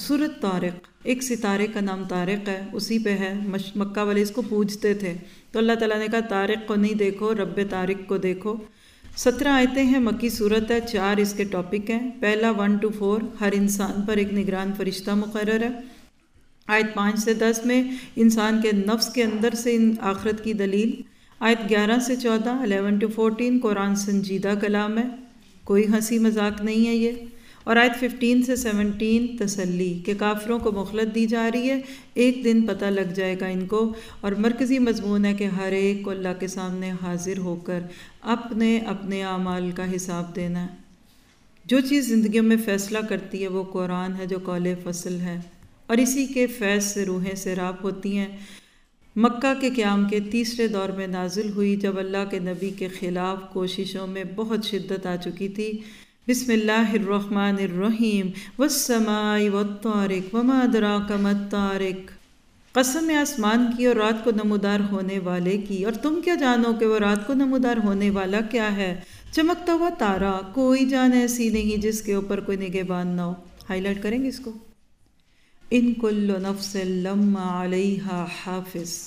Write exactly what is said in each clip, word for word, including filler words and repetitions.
سورۃ طارق، ایک ستارے کا نام طارق ہے، اسی پہ ہے، مکہ والے اس کو پوجتے تھے، تو اللہ تعالیٰ نے کہا طارق کو نہیں دیکھو، رب طارق کو دیکھو۔ سترہ آیتیں ہیں، مکی صورت ہے، چار اس کے ٹاپک ہیں۔ پہلا ون ٹو فور، ہر انسان پر ایک نگران فرشتہ مقرر ہے۔ آیت پانچ سے دس میں انسان کے نفس کے اندر سے آخرت کی دلیل۔ آیت گیارہ سے چودہ، الیون ٹو فورٹین، قرآن سنجیدہ کلام ہے، کوئی ہنسی مذاق نہیں ہے یہ۔ اور آیت ففٹین سے سیونٹین، تسلی کہ کافروں کو مہلت دی جا رہی ہے، ایک دن پتہ لگ جائے گا ان کو۔ اور مرکزی مضمون ہے کہ ہر ایک کو اللہ کے سامنے حاضر ہو کر اپنے اپنے اعمال کا حساب دینا ہے۔ جو چیز زندگیوں میں فیصلہ کرتی ہے وہ قرآن ہے جو قول فصل ہے، اور اسی کے فیض سے روحیں سیراب ہوتی ہیں۔ مکہ کے قیام کے تیسرے دور میں نازل ہوئی، جب اللہ کے نبی کے خلاف کوششوں میں بہت شدت آ چکی تھی۔ بسم اللہ الرحمن الرحیم، والسماء والطارق وما ادراک ما الطارق، قسم آسمان کی اور رات کو نمودار ہونے والے کی، اور تم کیا جانو کہ وہ رات کو نمودار ہونے والا کیا ہے؟ چمکتا ہوا تارا، کوئی جان ایسی نہیں جس کے اوپر کوئی نگہبان نہ ہو۔ ہائی لائٹ کریں گے اس کو، ان کل نفس لما علیہا حافظ،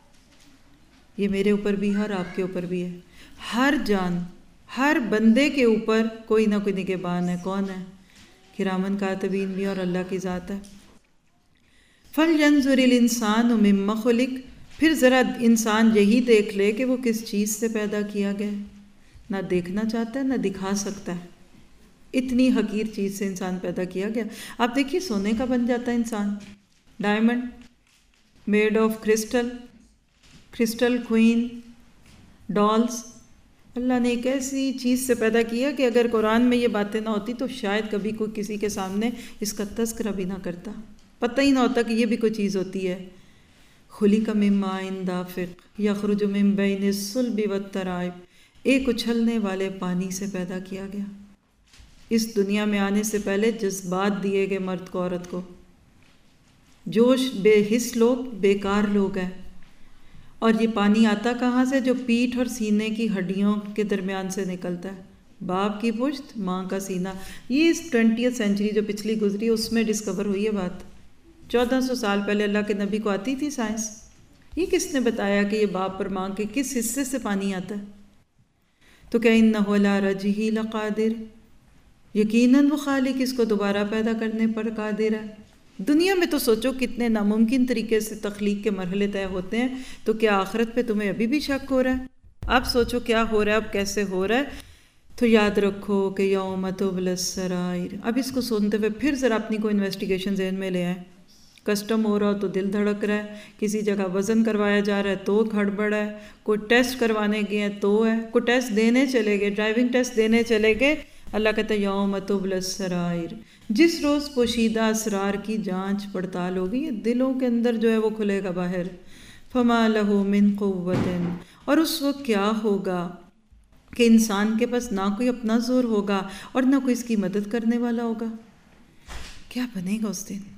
یہ میرے اوپر بھی ہے اور آپ کے اوپر بھی ہے، ہر جان، ہر بندے کے اوپر کوئی نہ کوئی نگہبان ہے۔ کون ہے؟ کرامن کاتبین بھی اور اللہ کی ذات ہے۔ فَلْيَنْظُرِ الْإِنسَانُ مِمَّ خُلِقَ، پھر ذرا انسان یہی دیکھ لے کہ وہ کس چیز سے پیدا کیا گیا ہے۔ نہ دیکھنا چاہتا ہے نہ دکھا سکتا ہے، اتنی حقیر چیز سے انسان پیدا کیا گیا۔ آپ دیکھیے سونے کا بن جاتا ہے انسان، diamond made of crystal, crystal queen, dolls, اللہ نے ایک ایسی چیز سے پیدا کیا کہ اگر قرآن میں یہ باتیں نہ ہوتی تو شاید کبھی کوئی کسی کے سامنے اس کا تذکرہ بھی نہ کرتا، پتہ ہی نہ ہوتا کہ یہ بھی کوئی چیز ہوتی ہے۔ خُلِقَ مِن مَاءٍ دَافِقٍ یخرج من بین الصلب والترائب، ایک اچھلنے والے پانی سے پیدا کیا گیا۔ اس دنیا میں آنے سے پہلے جذبات دیے گئے مرد کو عورت کو، جوش بے حس لوگ، بیکار لوگ ہیں۔ اور یہ پانی آتا کہاں سے؟ جو پیٹھ اور سینے کی ہڈیوں کے درمیان سے نکلتا ہے، باپ کی پشت ماں کا سینہ۔ یہ اس ٹوینٹیتھ سینچری جو پچھلی گزری اس میں ڈسکور ہوئی ہے بات۔ چودہ سو سال پہلے اللہ کے نبی کو آتی تھی سائنس، یہ کس نے بتایا کہ یہ باپ اور ماں کے کس حصے سے پانی آتا ہے؟ تو کہ انہ علی رجعہ لقادر، یقیناً وہ خالق اس کو دوبارہ پیدا کرنے پر قادر ہے۔ دنیا میں تو سوچو کتنے ناممکن طریقے سے تخلیق کے مرحلے طے ہوتے ہیں، تو کیا آخرت پہ تمہیں ابھی بھی شک ہو رہا ہے؟ اب سوچو کیا ہو رہا ہے، اب کیسے ہو رہا ہے۔ تو یاد رکھو کہ یوم تبلی السرائر۔ اب اس کو سنتے ہوئے پھر ذرا اپنی کوئی انویسٹیگیشن ذہن میں لے آئیں۔ کسٹم ہو رہا ہو تو دل دھڑک رہا ہے، کسی جگہ وزن کروایا جا رہا ہے تو گھڑبڑ ہے، کوئی ٹیسٹ کروانے گئے ہیں تو ہے، کوئی ٹیسٹ دینے چلے گئے، ڈرائیونگ ٹیسٹ دینے چلے گئے، اللہ کہتا ہے یوم تبلی السرائر، جس روز پوشیدہ اسرار کی جانچ پڑتال ہوگی، یہ دلوں کے اندر جو ہے وہ کھلے گا باہر۔ فما لہ من قوت، اور اس وقت کیا ہوگا کہ انسان کے پاس نہ کوئی اپنا زور ہوگا اور نہ کوئی اس کی مدد کرنے والا ہوگا۔ کیا بنے گا اس دن؟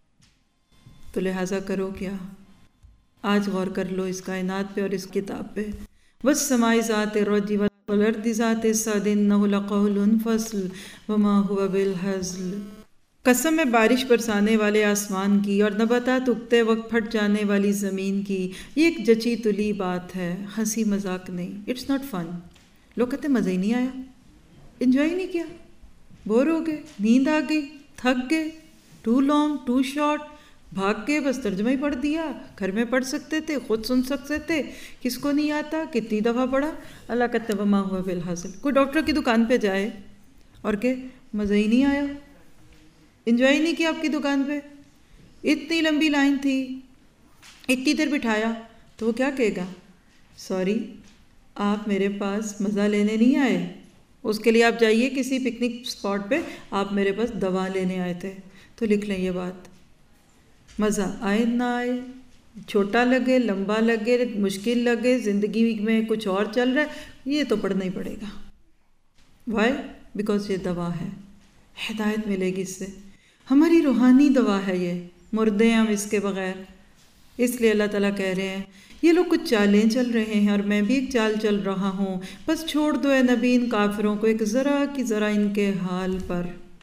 تو لہٰذا کرو کیا، آج غور کر لو اس کائنات پہ اور اس کتاب پہ۔ والسماء ذات الرجع والارض ذات الصدع انہ لقول فصل وما هو بالہزل، قسم ہے بارش برسانے والے آسمان کی اور نباتات اگتے وقت پھٹ جانے والی زمین کی، یہ ایک جچی تلی بات ہے، ہنسی مذاق نہیں، اٹس ناٹ فن۔ لوگ کہتے ہیں مزہ ہی نہیں آیا، انجوائے نہیں کیا، بور ہو گئے، نیند آ گئی، تھک گئے، ٹو لانگ ٹو شارٹ، بھاگ کے بس ترجمہ ہی پڑھ دیا، گھر میں پڑھ سکتے تھے، خود سن سکتے تھے، کس کو نہیں آتا، کتنی دفعہ پڑھا۔ اللہ کہتے ہیں وما ہوا بالحاصل، کوئی ڈاکٹر کی دکان پہ جائے اور کہ مزہ ہی نہیں آیا، انجوائے ہی نہیں کیا آپ کی دکان پہ، اتنی لمبی لائن تھی، اتنی دیر بٹھایا، تو وہ کیا کہے گا؟ سوری، آپ میرے پاس مزہ لینے نہیں آئے، اس کے لیے آپ جائیے کسی پکنک اسپاٹ پہ، آپ میرے پاس دوا لینے آئے تھے۔ تو لکھ لیں یہ بات، مزہ آئے نہ آئے، چھوٹا لگے لمبا لگے مشکل لگے، زندگی میں کچھ اور چل رہا ہے، یہ تو پڑھنا ہی پڑے گا۔ وائی؟ بیکاز یہ دوا ہے، ہدایت ملے گی اس سے، ہماری روحانی دوا ہے، یہ مردے ہم اس کے بغیر۔ اس لیے اللہ تعالیٰ کہہ رہے ہیں یہ لوگ کچھ چالیں چل رہے ہیں اور میں بھی ایک چال چل رہا ہوں، بس چھوڑ دو اے نبی ان کافروں کو ایک ذرا کی ذرا ان کے حال پر۔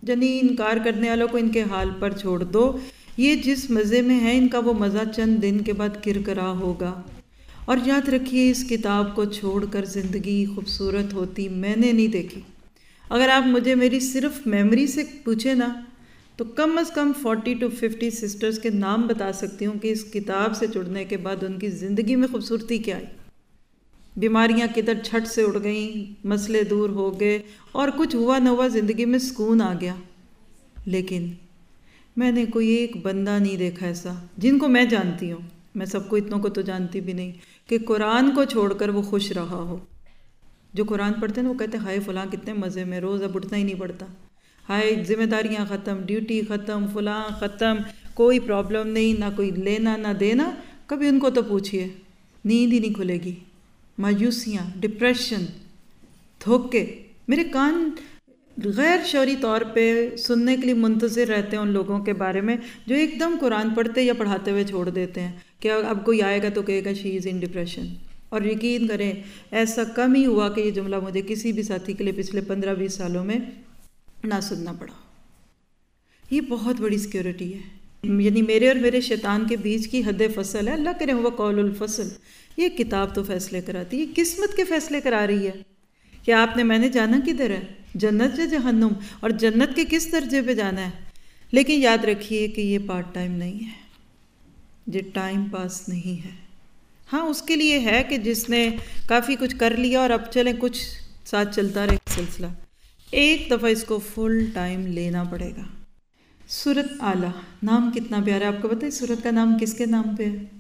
جنی انکار کرنے والوں کو ان کے حال پر چھوڑ دو، یہ جس مزے میں ہے ان کا وہ مزہ چند دن کے بعد کرکرا ہوگا۔ اور یاد رکھیے اس کتاب کو چھوڑ کر زندگی خوبصورت ہوتی میں نے نہیں دیکھی۔ اگر آپ مجھے میری صرف میموری سے پوچھیں نا تو کم از کم فورٹی ٹو ففٹی سسٹرز کے نام بتا سکتی ہوں کہ اس کتاب سے جڑنے کے بعد ان کی زندگی میں خوبصورتی کیا آئی، بیماریاں کدھر چھٹ سے اڑ گئیں، مسئلے دور ہو گئے اور کچھ ہوا نہ ہوا زندگی میں سکون آ گیا۔ لیکن میں نے کوئی ایک بندہ نہیں دیکھا ایسا جن کو میں جانتی ہوں، میں سب کو اتنوں کو تو جانتی بھی نہیں، کہ قرآن کو چھوڑ کر وہ خوش رہا ہو۔ جو قرآن پڑھتے ہیں وہ کہتے ہیں ہائے فلاں کتنے مزے میں، روز اب اٹھنا ہی نہیں پڑتا، ہائے ذمہ داریاں ختم، ڈیوٹی ختم، فلاں ختم، کوئی پرابلم نہیں، نہ کوئی لینا نہ دینا۔ کبھی ان کو تو پوچھئے نیند ہی نہیں کھلے گی، مایوسیاں، ڈپریشن، دھوکے۔ میرے کان غیر شعوری طور پہ سننے کے لیے منتظر رہتے ہیں ان لوگوں کے بارے میں جو ایک دم قرآن پڑھتے یا پڑھاتے ہوئے چھوڑ دیتے ہیں کہ اب کوئی آئے گا تو کہے گا شی از ان ڈپریشن۔ اور یقین کریں ایسا کم ہی ہوا کہ یہ جملہ مجھے کسی بھی ساتھی کے لیے پچھلے پندرہ بیس سالوں میں نہ سننا پڑا۔ یہ بہت بڑی سیکیورٹی ہے، یعنی میرے اور میرے شیطان کے بیچ کی حد فصل ہے، اللہ کرے ہوا قول الفصل۔ یہ کتاب تو فیصلے کراتی ہے، قسمت کے فیصلے کرا رہی ہے کہ آپ نے میں نے جانا کدھر ہے، جنت یا جہنم، اور جنت کے کس درجے پہ جانا ہے۔ لیکن یاد رکھیے کہ یہ پارٹ ٹائم نہیں ہے، یہ ٹائم پاس نہیں ہے۔ ہاں اس کے لیے ہے کہ جس نے کافی کچھ کر لیا اور اب چلیں کچھ ساتھ چلتا رہے سلسلہ، ایک دفعہ اس کو فل ٹائم لینا پڑے گا۔ سورۃ اعلیٰ، نام کتنا پیارا ہے، آپ کو پتہ ہے سورت کا نام کس کے نام پہ ہے؟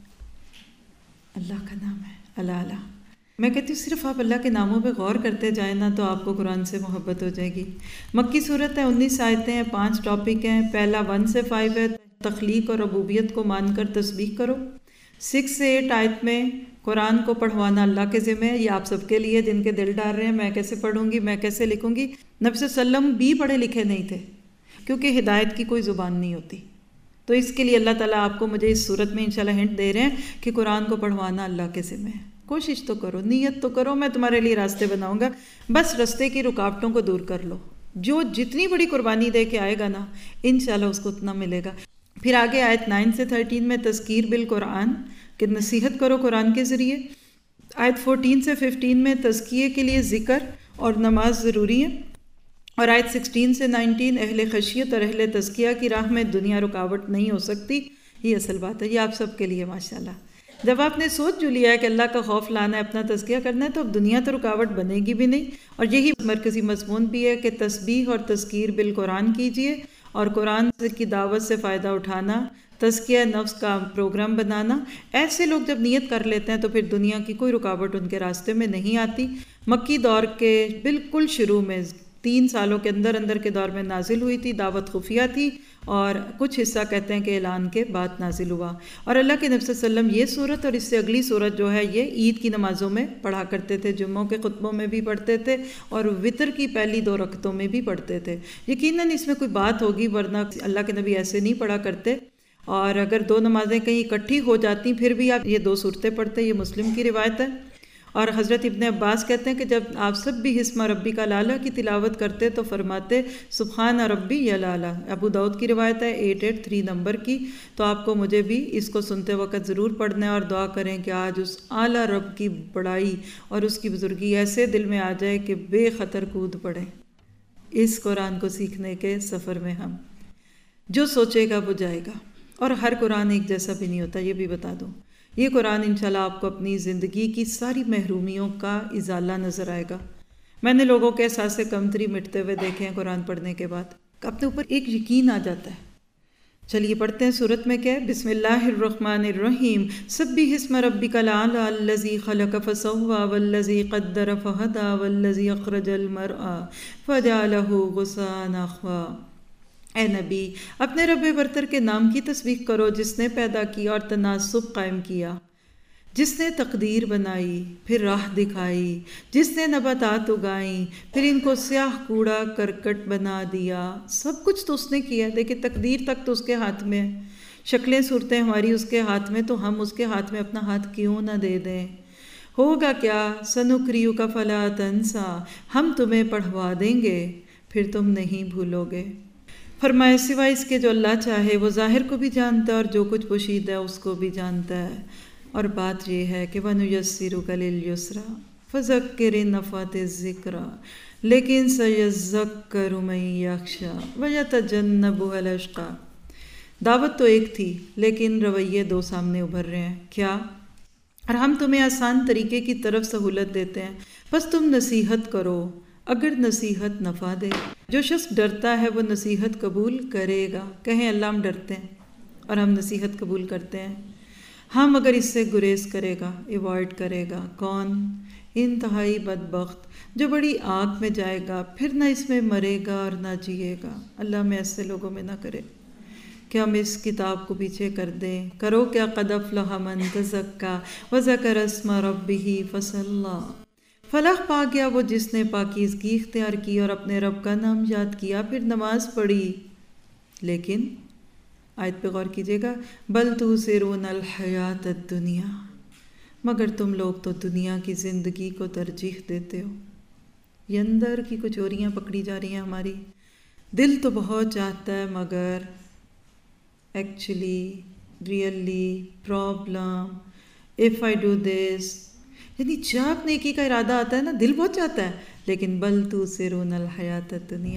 اللہ کا نام ہے، الاعلیٰ۔ میں کہتی ہوں صرف آپ اللہ کے ناموں پہ غور کرتے جائیں نا تو آپ کو قرآن سے محبت ہو جائے گی۔ مکی صورت ہے، انیس آیتیں ہیں، پانچ ٹاپک ہیں۔ پہلا ون سے فائیو ہے، تخلیق اور ربوبیت کو مان کر تسبیح کرو۔ سکس سے ایٹ آیت میں قرآن کو پڑھوانا اللہ کے ذمہ ہے، یہ آپ سب کے لیے جن کے دل ڈار رہے ہیں میں کیسے پڑھوں گی، میں کیسے لکھوں گی۔ نبی صلی اللہ علیہ وسلم بھی پڑھے لکھے نہیں تھے کیونکہ ہدایت کی کوئی زبان نہیں ہوتی، تو اس کے لیے اللہ تعالیٰ آپ کو مجھے اس صورت میں انشاءاللہ ہنٹ دے رہے ہیں کہ قرآن کو پڑھوانا اللہ کے ذمہ ہے۔ کوشش تو کرو، نیت تو کرو، میں تمہارے لیے راستے بناؤں گا، بس راستے کی رکاوٹوں کو دور کر لو۔ جو جتنی بڑی قربانی دے کے آئے گا نا انشاءاللہ اس کو اتنا ملے گا۔ پھر آگے آیت نائن سے تھرٹین میں تذکیر بالقرآن کہ نصیحت کرو قرآن کے ذریعے۔ آیت فورٹین سے ففٹین میں تزکیے کے لیے ذکر اور نماز ضروری ہے، اور آیت سکسٹین سے نائنٹین اہل خشیت اور اہل تزکیہ کی راہ میں دنیا رکاوٹ نہیں ہو سکتی۔ یہ اصل بات ہے، یہ آپ سب کے لیے ماشاءاللہ۔ جب آپ نے سوچ جو لیا ہے کہ اللہ کا خوف لانا ہے، اپنا تزکیہ کرنا ہے، تو اب دنیا تو رکاوٹ بنے گی بھی نہیں۔ اور یہی مرکزی مضمون بھی ہے کہ تسبیح اور تذکیر بالقرآن کیجئے، اور قرآن کی دعوت سے فائدہ اٹھانا، تزکیہ نفس کا پروگرام بنانا۔ ایسے لوگ جب نیت کر لیتے ہیں تو پھر دنیا کی کوئی رکاوٹ ان کے راستے میں نہیں آتی۔ مکی دور کے بالکل شروع میں تین سالوں کے اندر اندر کے دور میں نازل ہوئی تھی، دعوت خفیہ تھی، اور کچھ حصہ کہتے ہیں کہ اعلان کے بعد نازل ہوا۔ اور اللہ کے نبی صلی اللہ علیہ وسلم یہ صورت اور اس سے اگلی صورت جو ہے یہ عید کی نمازوں میں پڑھا کرتے تھے، جمعوں کے خطبوں میں بھی پڑھتے تھے، اور وطر کی پہلی دو رکعتوں میں بھی پڑھتے تھے۔ یقیناً اس میں کوئی بات ہوگی، ورنہ اللہ کے نبی ایسے نہیں پڑھا کرتے۔ اور اگر دو نمازیں کہیں اکٹھی ہو جاتی پھر بھی آپ یہ دو صورتیں پڑھتے، یہ مسلم کی روایت ہے۔ اور حضرت ابن عباس کہتے ہیں کہ جب آپ سب بھی اسم ربی کا لالا کی تلاوت کرتے تو فرماتے سبحان ربی یا لالا۔ ابو داؤد کی روایت ہے ایٹ ایٹ تھری نمبر کی۔ تو آپ کو مجھے بھی اس کو سنتے وقت ضرور پڑھنا ہے، اور دعا کریں کہ آج اس اعلیٰ رب کی بڑائی اور اس کی بزرگی ایسے دل میں آ جائے کہ بے خطر کود پڑیں اس قرآن کو سیکھنے کے سفر میں۔ ہم جو سوچے گا وہ جائے گا، اور ہر قرآن ایک جیسا بھی نہیں ہوتا، یہ بھی بتا دوں۔ یہ قرآن انشاءاللہ آپ کو اپنی زندگی کی ساری محرومیوں کا ازالہ نظر آئے گا۔ میں نے لوگوں کے احساس کمتری مٹتے ہوئے دیکھے ہیں قرآن پڑھنے کے بعد، اپنے اوپر ایک یقین آ جاتا ہے۔ چلیے پڑھتے ہیں، سورت میں کیا ہے؟ بسم اللہ الرحمن الرحیم، سبح اسم ربک الاعلی الذی خلق فسوی والذی قدر فہدی والذی اخرج المرعی فجعلہ غثاء نحوا۔ اے نبی اپنے رب برتر کے نام کی تسبیح کرو جس نے پیدا کیا اور تناسب قائم کیا، جس نے تقدیر بنائی پھر راہ دکھائی، جس نے نباتات اگائیں پھر ان کو سیاہ کوڑا کرکٹ بنا دیا۔ سب کچھ تو اس نے کیا، دیکھیں تقدیر تک تو اس کے ہاتھ میں ہے، شکلیں صورتیں ہماری اس کے ہاتھ میں، تو ہم اس کے ہاتھ میں اپنا ہاتھ کیوں نہ دے دیں۔ ہوگا کیا؟ سنقریؤک فلا تنسیٰ، ہم تمہیں پڑھوا دیں گے پھر تم نہیں بھولو گے۔ فرمائے سوائے اس کے جو اللہ چاہے وہ ظاہر کو بھی جانتا ہے اور جو کچھ پوشیدہ ہے اس کو بھی جانتا ہے۔ اور بات یہ ہے کہ وَنُيَسِّرُكَ لِلْيُسْرَىٰ فَذَكِّرْ إِن نَفَعَتِ الذِّكْرَىٰ لیکن سَيَذَّكَّرُ مَن يَخْشَىٰ وَيَتَجَنَّبُهَا الْأَشْقَىٰ۔ دعوت تو ایک تھی لیکن رویے دو سامنے ابھر رہے ہیں۔ کیا؟ اور ہم تمہیں آسان طریقے کی طرف سہولت دیتے ہیں، بس تم نصیحت کرو اگر نصیحت نفع دے۔ جو شخص ڈرتا ہے وہ نصیحت قبول کرے گا۔ کہیں اللہ ہم ڈرتے ہیں اور ہم نصیحت قبول کرتے ہیں۔ ہم اگر اس سے گریز کرے گا، ایوائڈ کرے گا، کون؟ انتہائی بدبخت جو بڑی آگ میں جائے گا، پھر نہ اس میں مرے گا اور نہ جیے گا۔ اللہ ہمیں ایسے لوگوں میں نہ کرے کہ ہم اس کتاب کو پیچھے کر دیں۔ کرو کیا قد افلح من تزکا وذکر اسم ربہ فصلی، فلاح پا گیا وہ جس نے پاکیزگی اختیار کی اور اپنے رب کا نام یاد کیا، پھر نماز پڑھی۔ لیکن آیت پہ غور کیجیے گا، بل تؤثرون الحیات الدنیا، مگر تم لوگ تو دنیا کی زندگی کو ترجیح دیتے ہو۔ یہ اندر کی کچھ چوریاں پکڑی جا رہی ہیں ہماری۔ دل تو بہت چاہتا ہے مگر actually really problem if I do this, یعنی جب نیکی کا ارادہ آتا ہے نا دل بہت چاہتا ہے، لیکن بل تؤثرون الحیات الدنیا۔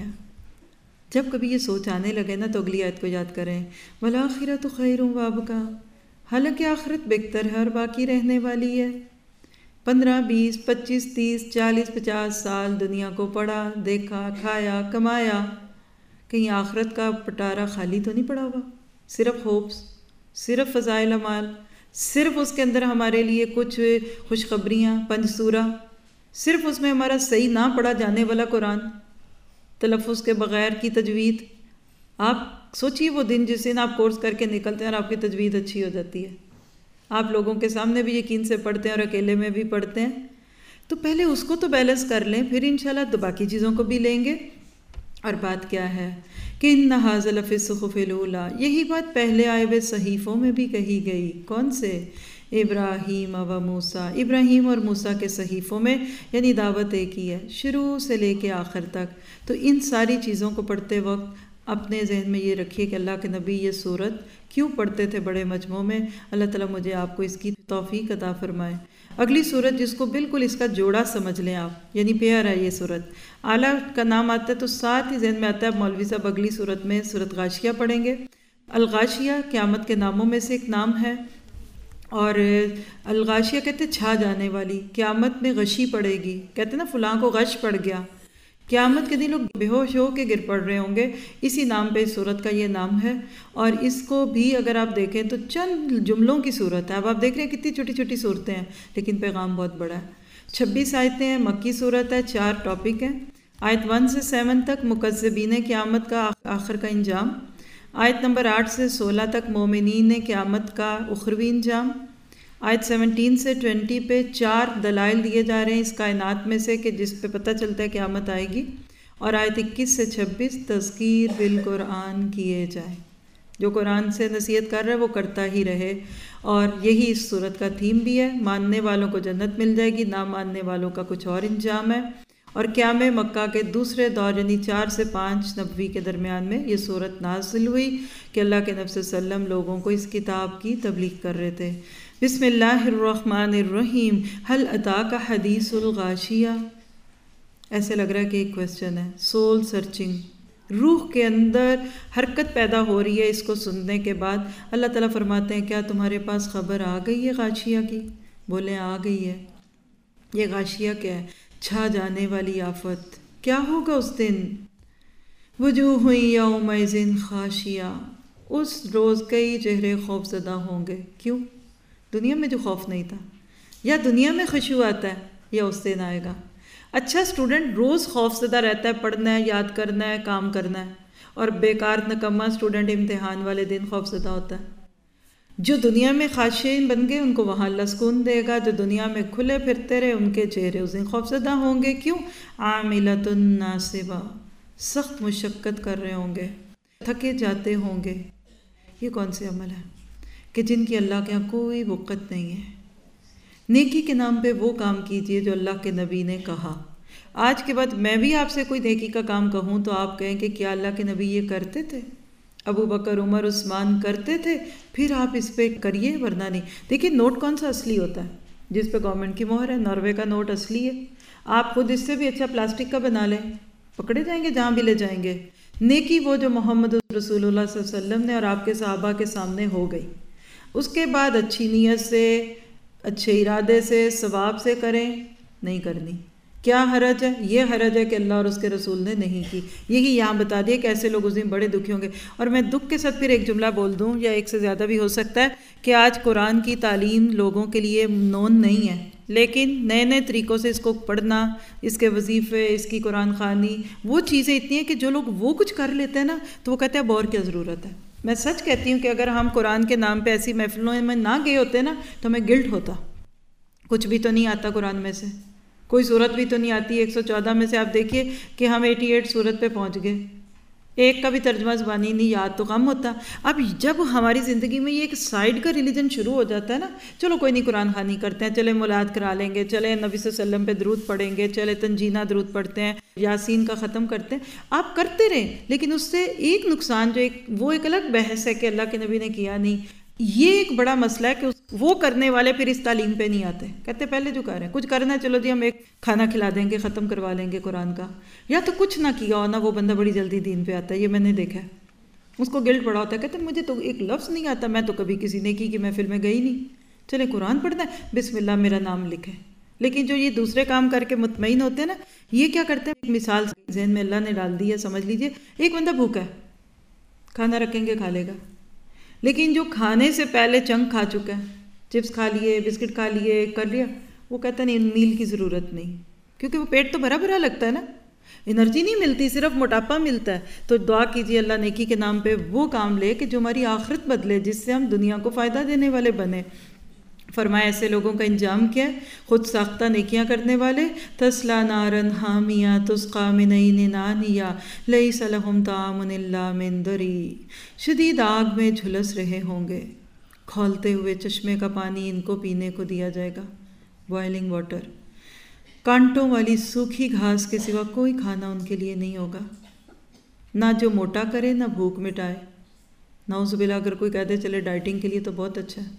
جب کبھی یہ سوچ آنے لگے نا تو اگلی آیت کو یاد کریں، والآخرۃ خیر وابقیٰ، حالانکہ آخرت بہتر ہے اور باقی رہنے والی ہے۔ پندرہ بیس پچیس تیس چالیس پچاس سال دنیا کو پڑھا، دیکھا، کھایا، کمایا، کہیں آخرت کا پٹارا خالی تو نہیں پڑا ہوا؟ صرف ہوپس، صرف فضائل اعمال، صرف اس کے اندر ہمارے لیے کچھ خوشخبریاں، پنج سورہ، صرف اس میں ہمارا صحیح نہ پڑھا جانے والا قرآن، تلفظ کے بغیر کی تجوید۔ آپ سوچیے وہ دن جس دن آپ کورس کر کے نکلتے ہیں اور آپ کی تجوید اچھی ہو جاتی ہے، آپ لوگوں کے سامنے بھی یقین سے پڑھتے ہیں اور اکیلے میں بھی پڑھتے ہیں، تو پہلے اس کو تو بیلنس کر لیں، پھر انشاءاللہ تو باقی چیزوں کو بھی لیں گے۔ اور بات کیا ہے کہ ان ھذا لفی الصحف الاولیٰ، یہی بات پہلے آئے ہوئے صحیفوں میں بھی کہی گئی۔ کون سے؟ ابراہیم و موسیٰ، ابراہیم اور موسیٰ کے صحیفوں میں، یعنی دعوت ایک ہی ہے شروع سے لے کے آخر تک۔ تو ان ساری چیزوں کو پڑھتے وقت اپنے ذہن میں یہ رکھیے کہ اللہ کے نبی یہ صورت کیوں پڑھتے تھے بڑے مجموع میں۔ اللہ تعالیٰ مجھے آپ کو اس کی توفیق عطا فرمائے۔ اگلی صورت جس کو بالکل اس کا جوڑا سمجھ لیں آپ، یعنی پیار ہے یہ صورت، اعلیٰ کا نام آتا ہے تو ساتھ ہی ذہن میں آتا ہے مولوی صاحب اگلی صورت میں صورت غاشیہ پڑھیں گے۔ الغاشیہ قیامت کے ناموں میں سے ایک نام ہے، اور الغاشیہ کہتے ہیں چھا جانے والی۔ قیامت میں غشی پڑے گی، کہتے ہیں نا فلاں کو غش پڑ گیا، قیامت کے دن لوگ بے ہوش ہو کے گر پڑ رہے ہوں گے۔ اسی نام پہ اس صورت کا یہ نام ہے، اور اس کو بھی اگر آپ دیکھیں تو چند جملوں کی صورت ہے۔ اب آپ دیکھ رہے ہیں کتنی چھوٹی چھوٹی صورتیں ہیں لیکن پیغام بہت بڑا ہے۔ چھبیس آیتیں ہیں، مکی صورت ہے، چار ٹاپک ہیں۔ آیت ون سے سیون تک مکذبین قیامت کا آخر کا انجام، آیت نمبر آٹھ سے سولہ تک مومنین قیامت کا اخروی انجام، آیت سیونٹین سے ٹوینٹی پہ چار دلائل دیے جا رہے ہیں اس کائنات میں سے کہ جس پہ پتہ چلتا ہے قیامت آئے گی، اور آیت اکیس سے چھبیس تذکیر بالقرآن کیے جائے، جو قرآن سے نصیحت کر رہا ہے وہ کرتا ہی رہے۔ اور یہی اس صورت کا تھیم بھی ہے، ماننے والوں کو جنت مل جائے گی، نہ ماننے والوں کا کچھ اور انجام ہے۔ اور قیام مکہ کے دوسرے دور یعنی چار سے پانچ نبوی کے درمیان میں یہ صورت نازل ہوئی کہ اللہ کے نبی صلی اللہ علیہ وسلم لوگوں کو اس کتاب کی تبلیغ کر رہے تھے۔ بسم اللہ الرحمن الرحیم، هل اتاک حدیث الغاشیہ؟ ایسے لگ رہا ہے کہ ایک کویسچن ہے، سول سرچنگ، روح کے اندر حرکت پیدا ہو رہی ہے اس کو سننے کے بعد۔ اللہ تعالیٰ فرماتے ہیں کیا تمہارے پاس خبر آ گئی ہے غاشیہ کی؟ بولیں آ گئی ہے۔ یہ غاشیہ کیا ہے؟ چھا جانے والی آفت۔ کیا ہوگا اس دن؟ وجوہ یومئذ خاشیہ، اس روز کئی چہرے خوف زدہ ہوں گے۔ کیوں؟ دنیا میں جو خوف نہیں تھا، یا دنیا میں خشوع آتا ہے یا اس دن آئے گا۔ اچھا اسٹوڈنٹ روز خوف زدہ رہتا ہے، پڑھنا ہے، یاد کرنا ہے، کام کرنا ہے، اور بیکار نکما اسٹوڈنٹ امتحان والے دن خوف زدہ ہوتا ہے۔ جو دنیا میں خاشعین بن گئے ان کو وہاں اللہ سکون دے گا، جو دنیا میں کھلے پھرتے رہے ان کے چہرے اس دن خوف زدہ ہوں گے۔ کیوں؟ عاملۃ ناصبہ، سخت مشقت کر رہے ہوں گے، تھکے جاتے ہوں گے۔ یہ کون سے عمل ہے کہ جن کی اللہ کے یہاں کوئی وقت نہیں ہے؟ نیکی کے نام پہ وہ کام کیجئے جو اللہ کے نبی نے کہا، آج کے بعد میں بھی آپ سے کوئی نیکی کا کام کہوں تو آپ کہیں کہ کیا اللہ کے نبی یہ کرتے تھے؟ ابو بکر، عمر، عثمان کرتے تھے، پھر آپ اس پہ کریے، ورنہ نہیں۔ دیکھیے نوٹ کون سا اصلی ہوتا ہے؟ جس پہ گورنمنٹ کی مہر ہے۔ ناروے کا نوٹ اصلی ہے، آپ خود اس سے بھی اچھا پلاسٹک کا بنا لیں، پکڑے جائیں گے جہاں بھی لے جائیں گے۔ نیکی وہ جو محمد رسول اللہ صلی اللہ علیہ وسلم نے اور آپ کے صحابہ کے سامنے ہو گئی، اس کے بعد اچھی نیت سے، اچھے ارادے سے، ثواب سے کریں، نہیں کرنی۔ کیا حرج ہے؟ یہ حرج ہے کہ اللہ اور اس کے رسول نے نہیں کی۔ یہی یہاں بتا دیا کہ ایسے لوگ اس دن بڑے دکھی ہوں گے۔ اور میں دکھ کے ساتھ پھر ایک جملہ بول دوں، یا ایک سے زیادہ بھی ہو سکتا ہے، کہ آج قرآن کی تعلیم لوگوں کے لیے نون نہیں ہے، لیکن نئے نئے طریقوں سے اس کو پڑھنا، اس کے وظیفے، اس کی قرآن خوانی، وہ چیزیں اتنی ہیں کہ جو لوگ وہ کچھ کر لیتے ہیں نا تو وہ کہتے ہیں اب اور کیا ضرورت ہے۔ میں سچ کہتی ہوں کہ اگر ہم قرآن کے نام پہ ایسی محفلوں میں نہ گئے ہوتے نا تو ہمیں گلٹ ہوتا۔ کچھ بھی تو نہیں آتا قرآن میں سے، کوئی صورت بھی تو نہیں آتی۔ ایک سو چودہ میں سے آپ دیکھیے کہ ہم ایٹی ایٹ صورت پہ پہنچ گئے، ایک کا بھی ترجمہ زبانی نہیں یاد تو کم ہوتا۔ اب جب ہماری زندگی میں یہ ایک سائیڈ کا ریلیجن شروع ہو جاتا ہے نا، چلو کوئی نہیں قرآن خوانی کرتے ہیں، چلے مولاد کرا لیں گے، چلے نبی صلی اللہ علیہ وسلم پہ درود پڑھیں گے، چلے تنجینہ درود پڑھتے ہیں، یاسین کا ختم کرتے ہیں، آپ کرتے رہیں، لیکن اس سے ایک نقصان جو ایک وہ ایک الگ بحث ہے کہ اللہ کے نبی نے کیا نہیں، یہ ایک بڑا مسئلہ ہے کہ وہ کرنے والے پھر اس تعلیم پہ نہیں آتے، کہتے پہلے جو کر رہے ہیں کچھ کرنا ہے، چلو جی ہم ایک کھانا کھلا دیں گے، ختم کروا لیں گے قرآن کا، یا تو کچھ نہ کیا ہونا، وہ بندہ بڑی جلدی دین پہ آتا ہے، یہ میں نے دیکھا ہے، اس کو گلٹ پڑا ہوتا ہے، کہتے مجھے تو ایک لفظ نہیں آتا، میں تو کبھی کسی نیکی کی محفل میں گئی نہیں، چلے قرآن پڑھنا ہے، بسم اللہ میرا نام لکھے۔ لیکن جو یہ دوسرے کام کر کے مطمئن ہوتے ہیں نا، یہ کیا کرتے ہیں؟ ایک مثال ذہن میں اللہ نے ڈال دی ہے، سمجھ لیجئے ایک بندہ بھوکا ہے، کھانا رکھیں گے کھا لے گا، لیکن جو کھانے سے پہلے چنک کھا چکا ہے، چپس کھا لیے، بسکٹ کھا لیے، کر لیا، وہ کہتا نہیں میل کی ضرورت نہیں، کیونکہ وہ پیٹ تو بھرا بھرا لگتا ہے نا، انرجی نہیں ملتی، صرف موٹاپا ملتا ہے۔ تو دعا کیجیے اللہ نیکی کے نام پہ وہ کام لے کہ جو ہماری آخرت بدلے، جس سے ہم دنیا کو فائدہ دینے والے بنے۔ فرمایا ایسے لوگوں کا انجام کیا ہے؟ خود ساختہ نیکیاں کرنے والے، تسلا نارن حامیہ تسقا من عین آنیہ لیس لہم طعام الا من ضریع، شدید آگ میں جھلس رہے ہوں گے، کھولتے ہوئے چشمے کا پانی ان کو پینے کو دیا جائے گا، بوائلنگ واٹر، کانٹوں والی سوکھی گھاس کے سوا کوئی کھانا ان کے لیے نہیں ہوگا، نہ جو موٹا کرے نہ بھوک مٹائے۔ نعوذ باللہ، اگر کوئی کہہ دے چلے ڈائٹنگ کے لیے تو بہت اچھا ہے،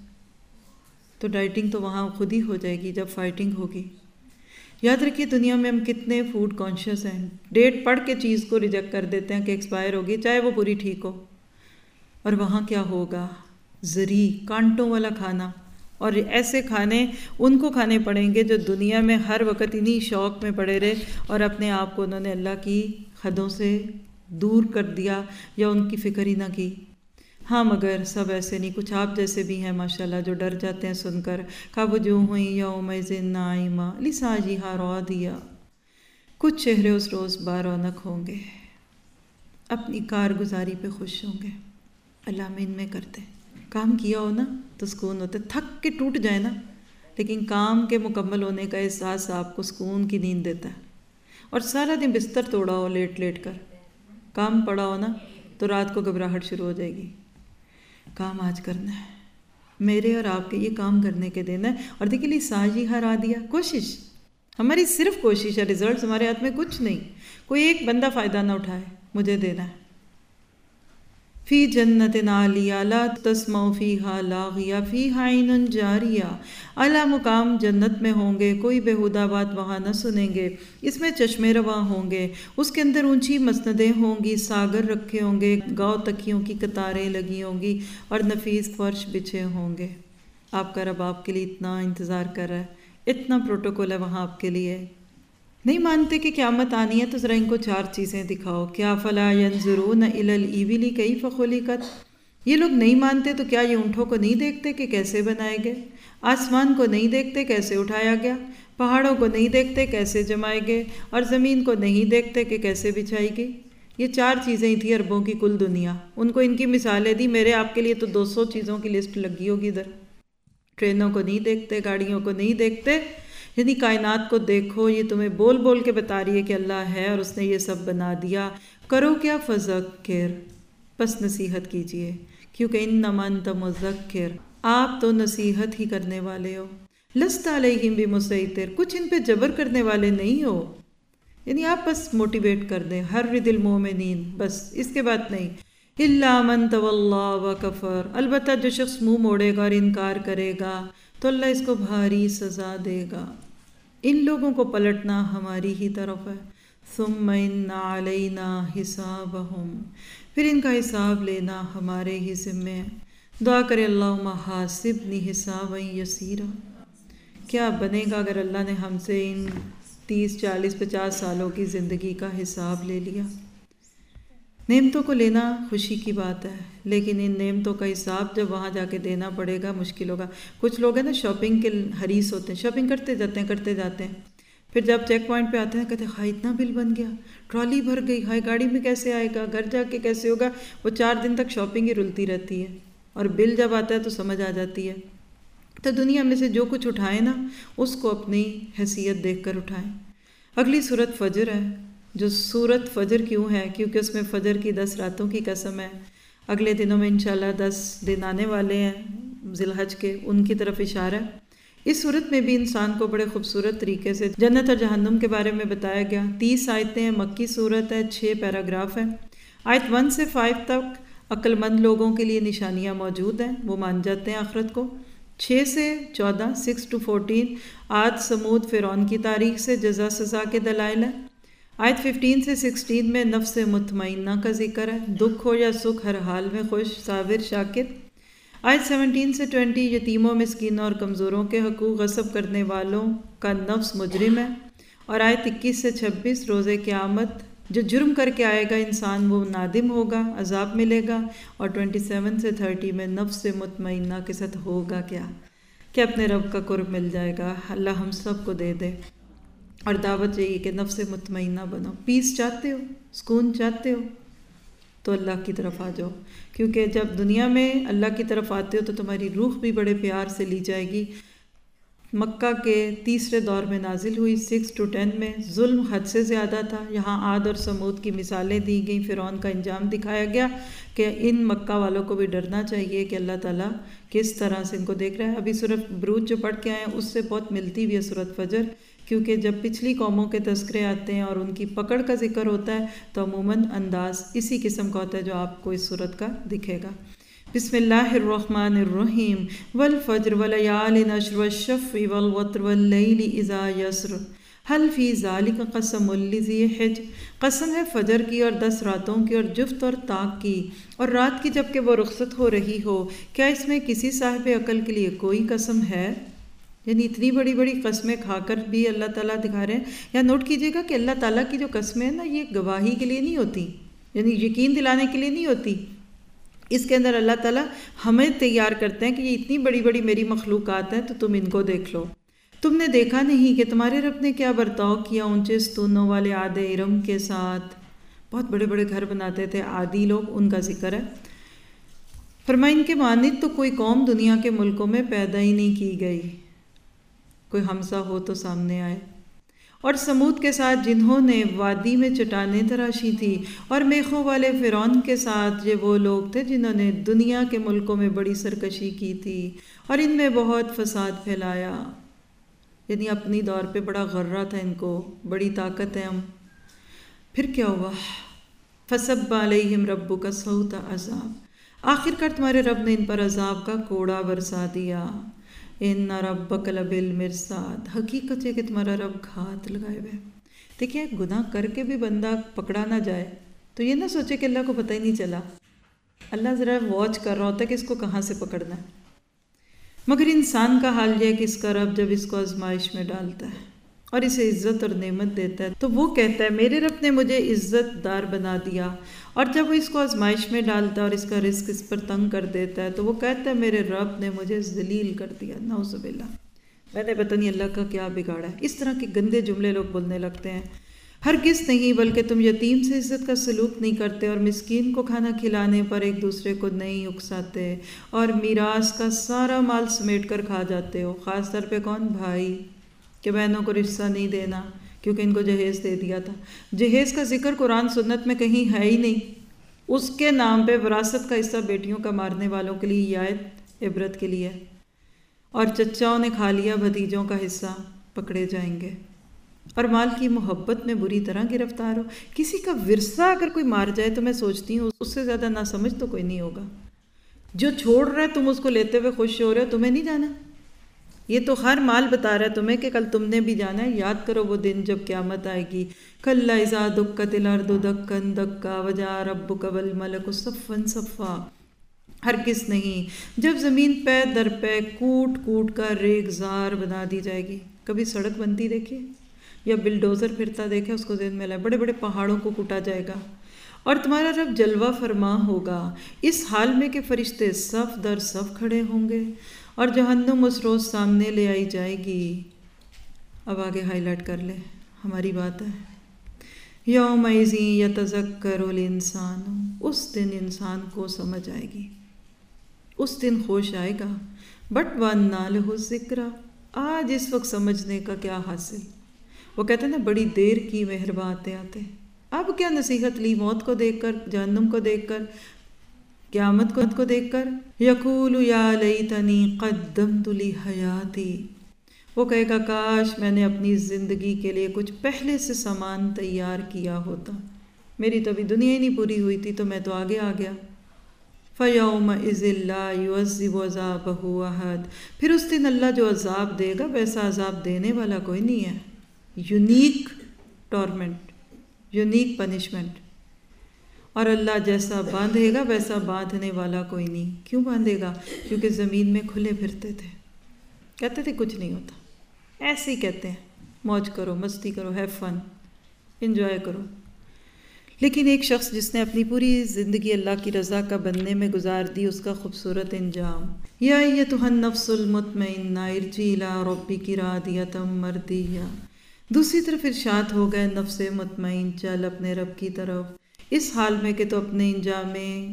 تو ڈائٹنگ تو وہاں خود ہی ہو جائے گی جب فائٹنگ ہوگی۔ یاد رکھیے دنیا میں ہم کتنے فوڈ کانشیس ہیں، ڈیٹ پڑھ کے چیز کو ریجیکٹ کر دیتے ہیں کہ ایکسپائر ہوگی، چاہے وہ پوری ٹھیک ہو، اور وہاں کیا ہوگا؟ زری، کانٹوں والا کھانا، اور ایسے کھانے ان کو کھانے پڑیں گے جو دنیا میں ہر وقت انہی شوق میں پڑے رہے اور اپنے آپ کو انہوں نے اللہ کی حدوں سے دور کر دیا یا ان کی فکر ہی نہ کی۔ ہاں مگر سب ایسے نہیں، کچھ آپ جیسے بھی ہیں ماشاءاللہ جو ڈر جاتے ہیں سن کر، کَوْجُوهٌ يَوْمَئِذٍ نَاعِمَةٌ لِسَعْيِهَا رَاضِيَةٌ، کچھ چہرے اس روز بارونق ہوں گے، اپنی کارگزاری پہ خوش ہوں گے۔ اللہ میں ان میں کرتے کام کیا ہو نا تو سکون ہوتا ہے، تھک کے ٹوٹ جائے نا، لیکن کام کے مکمل ہونے کا احساس آپ کو سکون کی نیند دیتا ہے۔ اور سارا دن بستر توڑا ہو لیٹ لیٹ کر، کام پڑا ہو نا تو رات کو گھبراہٹ شروع ہو جائے گی، کام آج کرنا ہے، میرے اور آپ کے یہ کام کرنے کے دن ہے۔ اور دیکھیے لی ساجی ہرا دیا، کوشش ہماری صرف کوشش ہے، ریزلٹس ہمارے ہاتھ میں کچھ نہیں، کوئی ایک بندہ فائدہ نہ اٹھائے، مجھے دینا ہے۔ فی جنت عالیہ لا تسمع فیہا لاغیہ فیہا عین جاریہ، اعلیٰ مقام جنت میں ہوں گے، کوئی بیہودہ بات وہاں نہ سنیں گے، اس میں چشمے رواں ہوں گے، اس کے اندر اونچی مسندیں ہوں گی، ساگر رکھے ہوں گے، گاؤ تکیوں کی قطاریں لگی ہوں گی اور نفیس فرش بچھے ہوں گے۔ آپ کا رب آپ کے لیے اتنا انتظار کر رہا ہے، اتنا پروٹوکول ہے وہاں آپ کے لیے۔ نہیں مانتے کہ قیامت آنی ہے تو ذرا ان کو چار چیزیں دکھاؤ، کیا فلا ینظرون الی الابل کیف خلقت، یہ لوگ نہیں مانتے تو کیا یہ اونٹوں کو نہیں دیکھتے کہ کیسے بنائے گئے، آسمان کو نہیں دیکھتے کیسے اٹھایا گیا، پہاڑوں کو نہیں دیکھتے کیسے جمائے گئے، اور زمین کو نہیں دیکھتے کہ کیسے بچھائی گئی۔ یہ چار چیزیں ہی تھیں عربوں کی کل دنیا، ان کو ان کی مثالیں دی، میرے آپ کے لیے تو دو سو چیزوں کی لسٹ لگی ہوگی ادھر۔ ٹرینوں کو نہیں دیکھتے، گاڑیوں کو نہیں دیکھتے، یعنی کائنات کو دیکھو، یہ تمہیں بول بول کے بتا رہی ہے کہ اللہ ہے اور اس نے یہ سب بنا دیا، کرو کیا؟ فذکر، بس نصیحت کیجئے، کیونکہ انما انت مذکر، آپ تو نصیحت ہی کرنے والے ہو، لست علیہم بمسیطر، کچھ ان پہ جبر کرنے والے نہیں ہو، یعنی آپ بس موٹیویٹ کر دیں، حرد المومنین، بس اس کے بعد نہیں، الا من تولی وکفر، البتہ جو شخص منہ موڑے گا اور انکار کرے گا تو اللہ اس کو بھاری سزا دے گا۔ ان لوگوں کو پلٹنا ہماری ہی طرف ہے۔ ثم ان علینا حسابہم، پھر ان کا حساب لینا ہمارے ہی ذمے ہے۔ دعا کرے اللہم حاسبنی حسابا یسیرا، کیا بنے گا اگر اللہ نے ہم سے ان تیس چالیس پچاس سالوں کی زندگی کا حساب لے لیا۔ نعمتوں کو لینا خوشی کی بات ہے، لیکن ان نعمتوں کا حساب جب وہاں جا کے دینا پڑے گا مشکل ہوگا۔ کچھ لوگ ہیں نا شاپنگ کے حریص ہوتے ہیں، شاپنگ کرتے جاتے ہیں کرتے جاتے ہیں، پھر جب چیک پوائنٹ پہ آتے ہیں کہتے ہیں ہائی اتنا بل بن گیا، ٹرالی بھر گئی، ہائی گاڑی میں کیسے آئے گا، گھر جا کے کیسے ہوگا۔ وہ چار دن تک شاپنگ ہی رلتی رہتی ہے، اور بل جب آتا ہے تو سمجھ آ جاتی ہے۔ تو دنیا میں سے جو کچھ اٹھائیں نا اس کو اپنی حیثیت دیکھ کر اٹھائیں۔ اگلی صورت فجر ہے، جو صورت فجر کیوں ہے؟ کیونکہ اس میں فجر کی دس راتوں کی قسم ہے۔ اگلے دنوں میں انشاءاللہ دس دن آنے والے ہیں ذی الحج کے، ان کی طرف اشارہ ہے۔ اس صورت میں بھی انسان کو بڑے خوبصورت طریقے سے جنت اور جہنم کے بارے میں بتایا گیا۔ تیس آیتیں ہیں، مکی صورت ہے، چھ پیراگراف ہیں۔ آیت ون سے فائیو تک عقل مند لوگوں کے لیے نشانیاں موجود ہیں، وہ مان جاتے ہیں آخرت کو۔ چھ سے چودہ، سکس ٹو فورٹین عاد سمود فرعون کی تاریخ سے جزا سزا کے دلائل ہیں۔ آیت ففٹین سے سکسٹین میں نفس مطمئنہ کا ذکر ہے، دکھ ہو یا سکھ ہر حال میں خوش، صابر، شاکر۔ آیت سیونٹین سے ٹوینٹی یتیموں، مسکینوں اور کمزوروں کے حقوق غصب کرنے والوں کا نفس مجرم ہے۔ اور آیت اکیس سے چھبیس روز قیامت جو جرم کر کے آئے گا انسان وہ نادم ہوگا، عذاب ملے گا۔ اور ٹوینٹی سیون سے تھرٹی میں نفس مطمئنہ کے ساتھ ہوگا کیا کہ اپنے رب کا قرب مل جائے گا۔ اللہ ہم سب کو دے دے۔ اور دعوت یہی کہ نفس مطمئنہ بنو، پیس چاہتے ہو، سکون چاہتے ہو تو اللہ کی طرف آ جاؤ، کیونکہ جب دنیا میں اللہ کی طرف آتے ہو تو تمہاری روح بھی بڑے پیار سے لی جائے گی۔ مکہ کے تیسرے دور میں نازل ہوئی، سکس ٹو ٹین میں ظلم حد سے زیادہ تھا۔ یہاں عاد اور سمود کی مثالیں دی گئیں، فرعون کا انجام دکھایا گیا کہ ان مکہ والوں کو بھی ڈرنا چاہیے کہ اللہ تعالیٰ کس طرح سے ان کو دیکھ رہا ہے۔ ابھی سورۃ بروج جو پڑھ کے آئے ہیں اس سے بہت ملتی ہوئی ہے سورۃ فجر، کیونکہ جب پچھلی قوموں کے تذکرے آتے ہیں اور ان کی پکڑ کا ذکر ہوتا ہے تو عموماً انداز اسی قسم کا ہوتا ہے جو آپ کو اس صورت کا دکھے گا۔ بسم اللہ الرحمن الرحیم، والفجر ولیال عشر والشفع والوتر واللیل اذا یسر هل فی ذلک قسم لذی حجر، قسم ہے فجر کی اور دس راتوں کی اور جفت اور طاق کی اور رات کی جب کہ وہ رخصت ہو رہی ہو، کیا اس میں کسی صاحب عقل کے لیے کوئی قسم ہے؟ یعنی اتنی بڑی بڑی قسمیں کھا کر بھی اللہ تعالیٰ دکھا رہے ہیں۔ یا نوٹ کیجئے گا کہ اللہ تعالیٰ کی جو قسمیں ہیں نا یہ گواہی کے لیے نہیں ہوتی، یعنی یقین دلانے کے لیے نہیں ہوتی، اس کے اندر اللہ تعالیٰ ہمیں تیار کرتے ہیں کہ یہ اتنی بڑی بڑی میری مخلوقات ہیں تو تم ان کو دیکھ لو۔ تم نے دیکھا نہیں کہ تمہارے رب نے کیا برتاؤ کیا اونچے ستونوں والے عاد ارم کے ساتھ، بہت بڑے بڑے گھر بناتے تھے عادی لوگ، ان کا ذکر ہے۔ فرمایا ان کے مانند تو کوئی قوم دنیا کے ملکوں میں پیدا ہی نہیں کی گئی، کوئی ہمسا ہو تو سامنے آئے۔ اور سمود کے ساتھ جنہوں نے وادی میں چٹانیں تراشی تھی، اور میخوں والے فرعون کے ساتھ یہ وہ لوگ تھے جنہوں نے دنیا کے ملکوں میں بڑی سرکشی کی تھی اور ان میں بہت فساد پھیلایا، یعنی اپنی دور پہ بڑا غرہ تھا ان کو، بڑی طاقت ہے ہم۔ پھر کیا ہوا؟ فصب علیہم ربک صوت عذاب، آخر کار تمہارے رب نے ان پر عذاب کا کوڑا برسا دیا۔ ان ربک لبالمرصاد، حقیقت ہے کہ تمہارا رب گھات لگائے ہوئے۔ دیکھیں گناہ کر کے بھی بندہ پکڑا نہ جائے تو یہ نہ سوچے کہ اللہ کو پتہ ہی نہیں چلا، اللہ ذرا واچ کر رہا ہوتا ہے کہ اس کو کہاں سے پکڑنا ہے۔ مگر انسان کا حال یہ ہے کہ اس کا رب جب اس کو آزمائش میں ڈالتا ہے اور اسے عزت اور نعمت دیتا ہے تو وہ کہتا ہے میرے رب نے مجھے عزت دار بنا دیا، اور جب وہ اس کو آزمائش میں ڈالتا ہے اور اس کا رزق اس پر تنگ کر دیتا ہے تو وہ کہتا ہے میرے رب نے مجھے ذلیل کر دیا، نعوذ باللہ، میں نے پتہ نہیں اللہ کا کیا بگاڑا ہے۔ اس طرح کے گندے جملے لوگ بولنے لگتے ہیں۔ ہرگز نہیں، بلکہ تم یتیم سے عزت کا سلوک نہیں کرتے اور مسکین کو کھانا کھلانے پر ایک دوسرے کو نہیں اکساتے اور میراث کا سارا مال سمیٹ کر کھا جاتے ہو، خاص طور پہ کون؟ بھائی، کہ بہنوں کو رشتہ نہیں دینا کیونکہ ان کو جہیز دے دیا تھا۔ جہیز کا ذکر قرآن سنت میں کہیں ہے ہی نہیں، اس کے نام پہ وراثت کا حصہ بیٹیوں کا مارنے والوں کے لیے یہ آیت عبرت کے لیے، اور چچاؤں نے کھا لیا بھتیجوں کا حصہ، پکڑے جائیں گے۔ اور مال کی محبت میں بری طرح گرفتار ہو۔ کسی کا ورثہ اگر کوئی مار جائے تو میں سوچتی ہوں اس سے زیادہ ناسمجھ تو کوئی نہیں ہوگا۔ جو چھوڑ رہا ہے تم اس کو لیتے ہوئے خوش ہو رہے ہو، تمہیں نہیں جانا۔ یہ تو ہر مال بتا رہا ہے تمہیں کہ کل تم نے بھی جانا ہے۔ یاد کرو وہ دن جب قیامت آئے گی، کلا اذا دکت الارض دکا دکا وجاء ربک والملک صفا صفا، ہرگز نہیں، جب زمین پے در پے کوٹ کوٹ کر ریگزار بنا دی جائے گی۔ کبھی سڑک بنتی دیکھیے یا بلڈوزر پھرتا دیکھے، اس کو ذہن میں لائے، بڑے بڑے پہاڑوں کو کوٹا جائے گا اور تمہارا رب جلوہ فرما ہوگا اس حال میں کہ فرشتے صف در صف کھڑے ہوں گے اور جہنم اس روز سامنے لے آئی جائے گی۔ اب آگے ہائی لائٹ کر لے، ہماری بات ہے۔ یومئذ یتذکر الانسان، اس دن انسان کو سمجھ آئے گی، اس دن ہوش آئے گا۔ بٹ وَأَنَّىٰ لَهُ الذِّکریٰ، آج اس وقت سمجھنے کا کیا حاصل؟ وہ کہتے ہیں نا بڑی دیر کی مہرباں آتے آتے، اب کیا نصیحت لی موت کو دیکھ کر، جہنم کو دیکھ کر، قیامت کو دیکھ کر۔ یقول یا لیتنی قدمت لحیاتی، وہ کہے گا کاش میں نے اپنی زندگی کے لیے کچھ پہلے سے سامان تیار کیا ہوتا، میری تو ابھی دنیا ہی نہیں پوری ہوئی تھی تو میں تو آگے آ گیا۔ فَيَوْمَئِذٍ لَا يُعَذِّبُ عَذَابَهُ أَحَدٌ، پھر اس دن اللہ جو عذاب دے گا ویسا عذاب دینے والا کوئی نہیں ہے۔ یونیک ٹورمنٹ، یونیک پنشمنٹ، اور اللہ جیسا باندھے گا ویسا باندھنے والا کوئی نہیں۔ کیوں باندھے گا؟ کیونکہ زمین میں کھلے پھرتے تھے، کہتے تھے کچھ نہیں ہوتا، ایسے ہی کہتے ہیں موج کرو، مستی کرو، ہیو فن، انجوائے کرو۔ لیکن ایک شخص جس نے اپنی پوری زندگی اللہ کی رضا کا بننے میں گزار دی، اس کا خوبصورت انجام، یا ایتھا النفس المطمئنہ ارجعی الی ربک راضیۃ مرضیہ۔ دوسری طرف ارشاد ہو گئے نفس مطمئن چل اپنے رب کی طرف، اس حال میں کہ تو اپنے انجام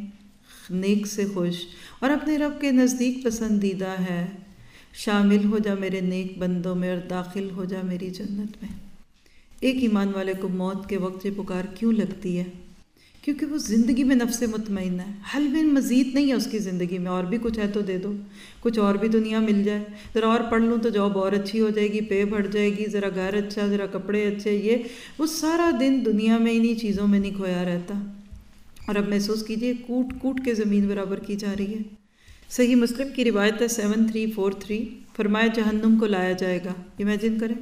نیک سے خوش اور اپنے رب کے نزدیک پسندیدہ ہے، شامل ہو جا میرے نیک بندوں میں اور داخل ہو جا میری جنت میں۔ ایک ایمان والے کو موت کے وقت یہ پکار کیوں لگتی ہے؟ کیونکہ وہ زندگی میں نفس مطمئنہ ہے، حل میں مزید نہیں ہے اس کی زندگی میں، اور بھی کچھ ہے تو دے دو، کچھ اور بھی دنیا مل جائے، ذرا اور پڑھ لوں تو جاب اور اچھی ہو جائے گی، پے بڑھ جائے گی، ذرا گھر اچھا، ذرا کپڑے اچھے، یہ وہ سارا دن دنیا میں انہی چیزوں میں نہیں کھویا رہتا۔ اور اب محسوس کیجئے کوٹ کوٹ کے زمین برابر کی جا رہی ہے۔ صحیح مسلم کی روایت ہے سیون تھری فور تھری، فرمایا جہنم کو لایا جائے گا۔ امیجن کریں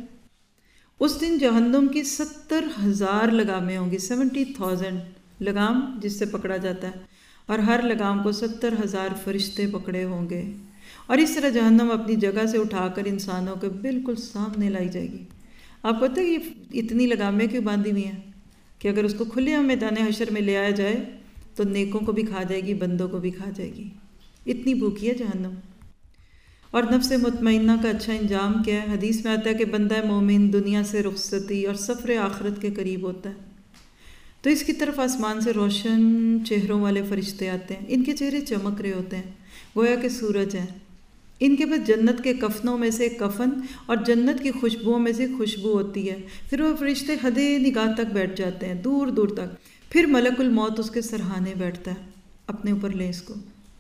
اس دن جہنم کی ستر ہزار لگامیں ہوں گی، سیونٹی تھاؤزینڈ لگام جس سے پکڑا جاتا ہے، اور ہر لگام کو ستر ہزار فرشتے پکڑے ہوں گے، اور اس طرح جہنم اپنی جگہ سے اٹھا کر انسانوں کے بالکل سامنے لائی جائے گی۔ آپ کو پتہ ہے کہ اتنی لگامیں کیوں باندھی ہوئی ہیں؟ کہ اگر اس کو کھلے عام میدان حشر میں لے آیا جائے تو نیکوں کو بھی کھا جائے گی، بندوں کو بھی کھا جائے گی، اتنی بھوکی ہے جہنم۔ اور نفس مطمئنہ کا اچھا انجام کیا ہے؟ حدیث میں آتا ہے کہ بندہ مومن دنیا سے رخصتی اور سفر آخرت کے قریب ہوتا ہے تو اس کی طرف آسمان سے روشن چہروں والے فرشتے آتے ہیں، ان کے چہرے چمک رہے ہوتے ہیں گویا کہ سورج ہیں، ان کے پاس جنت کے کفنوں میں سے کفن اور جنت کی خوشبوؤں میں سے خوشبو ہوتی ہے، پھر وہ فرشتے حدِ نگاہ تک بیٹھ جاتے ہیں، دور دور تک، پھر ملک الموت اس کے سرہانے بیٹھتا ہے، اپنے اوپر لیں اس کو،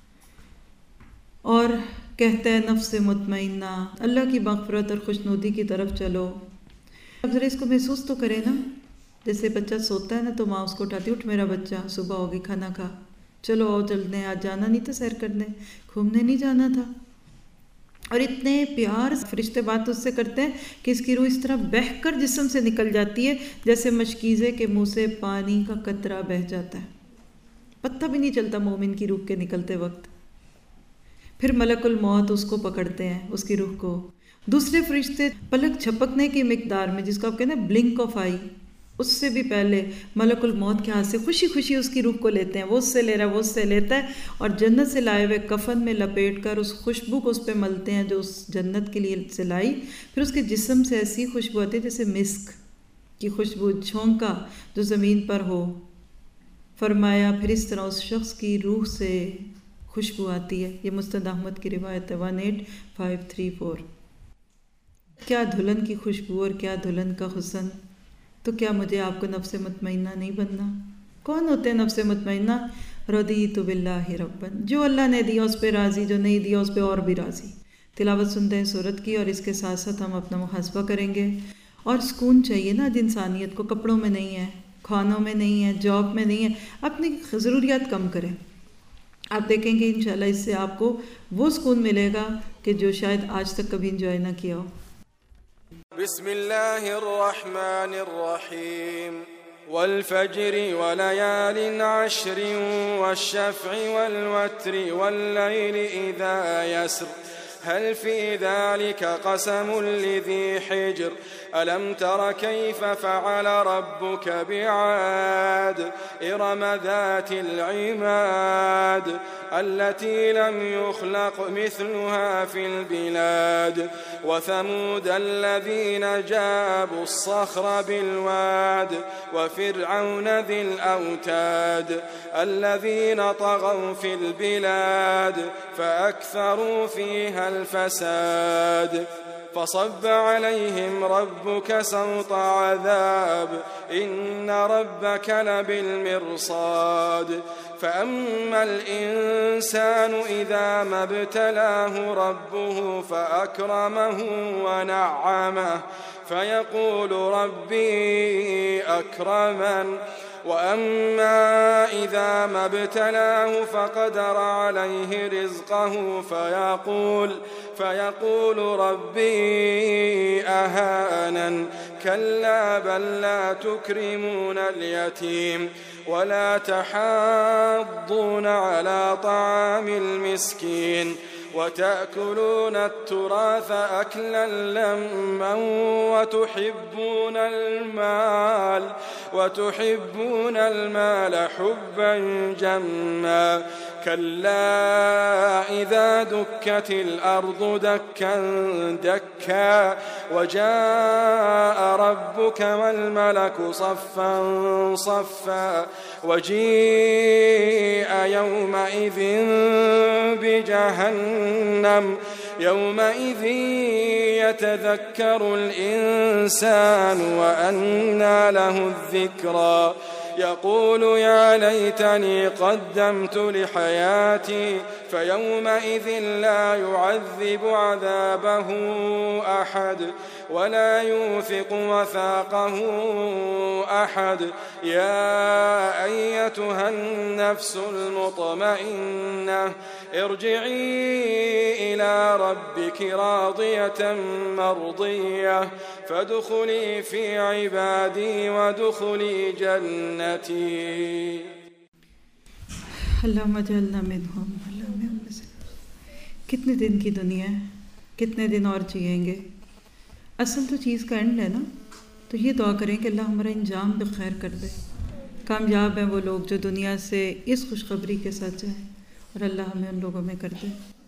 اور کہتا ہے نفس مطمئنہ اللہ کی مغفرت اور خوشنودی کی طرف چلو۔ اب ذرا اس کو محسوس تو کرے نا، جیسے بچہ سوتا ہے نا تو ماں اس کو اٹھاتی، اٹھ میرا بچہ صبح ہوگی کھانا کھا، چلو آؤ چلتے ہیں، آج جانا نہیں تھا سیر کرنے، گھومنے نہیں جانا تھا، اور اتنے پیار فرشتے بات اس سے کرتے ہیں کہ اس کی روح اس طرح بہہ کر جسم سے نکل جاتی ہے جیسے مشکیزے کے منہ سے پانی کا قطرہ بہہ جاتا ہے، پتہ بھی نہیں چلتا مومن کی روح کے نکلتے وقت۔ پھر ملک الموت اس کو پکڑتے ہیں، اس کی روح کو، دوسرے فرشتے پلک جھپکنے کی مقدار میں، جس کو آپ کہتے ہیں بلنک آف آئی، اس سے بھی پہلے ملک الموت کے ہاتھ سے خوشی خوشی اس کی روح کو لیتے ہیں، وہ اس سے لے رہا ہے، وہ اس سے لیتا ہے، اور جنت سے لائے ہوئے کفن میں لپیٹ کر اس خوشبو کو اس پہ ملتے ہیں جو اس جنت کے لیے سے لائی، پھر اس کے جسم سے ایسی خوشبو آتی ہے جیسے مسک کی خوشبو جھونکا جو زمین پر ہو۔ فرمایا پھر اس طرح اس شخص کی روح سے خوشبو آتی ہے۔ یہ مسند احمد کی روایت ہے one eight five three four. کیا دلہن کی خوشبو اور کیا دلہن کا حسن، تو کیا مجھے آپ کو نفس مطمئنہ نہیں بننا؟ کون ہوتے ہیں نفس مطمئنہ؟ رضیت باللہ ربن، جو اللہ نے دیا اس پہ راضی، جو نہیں دیا اس پہ اور بھی راضی۔ تلاوت سنتے ہیں سورت کی، اور اس کے ساتھ ساتھ ہم اپنا محاسبہ کریں گے और सुकून चाहिए ना इंसानियत को, कपड़ों में नहीं है, खानों में नहीं है, जॉब में नहीं है, अपनी ज़रूरियात कम करें। आप देखेंगे इंशाल्लाह इससे आपको वो सुकून मिलेगा कि जो शायद आज तक कभी इंजॉय ना किया हो। बिस्मिल्लाहिर्रहमानिर्रहीम वल फज्रि वलयालिन अश्रि वश्शफ़्इ वल वत्रि वल्लैलि इज़ा यस्र हल फ़ी ज़ालिका क़समुन लिज़ी हिज्र अलम तर कैफ़ फ़अल रब्बुक बिआद इरम ज़ातिल इमाद التي لم يخلق مثلها في البلاد وثمود الذين جابوا الصخر بالواد وفرعون ذي الأوتاد الذين طغوا في البلاد فأكثروا فيها الفساد فصب عليهم ربك سوط عذاب إن ربك لبالمرصاد فأما الإنسان إذا ما ابتلاه ربه فأكرمه ونعمه فيقول ربي أكرمن وأما إذا ما ابتلاه فقدر عليه رزقه فيقول فيقول ربي أهانن كلا بل لا تكرمون اليتيم ولا تحاضون على طعام المسكين وتأكلون التراث أكلا لما وتحبون المال وتحبون المال حبا جما كلا إذا دكت الأرض دكا دكا وجاء ربك والملك صفا صفا وجيء يومئذ بجهنم يومئذ يتذكر الإنسان وأنى له الذكرى يقول يا ليتني قدمت لحياتي فيومئذ لا يعذب عذابه أحد ولا يوثق وثاقه أحد يا أيتها النفس المطمئنة ارجعي إلى ربك راضية مرضية فادخلي في عبادي وادخلي جنتي अल्लाहुम्मा जअलना मिनहुम। अल्लाह में हम से कितने दिन की दुनिया है, कितने दिन और जिएंगे। असल तो चीज़ का एंड है ना, तो ये दुआ करें कि अल्लाह हमारा इंजाम भी खैर कर दे। कामयाब हैं वो लोग जो दुनिया से इस खुशखबरी के साथ जाएं, और अल्लाह हमें उन लोगों में कर दे।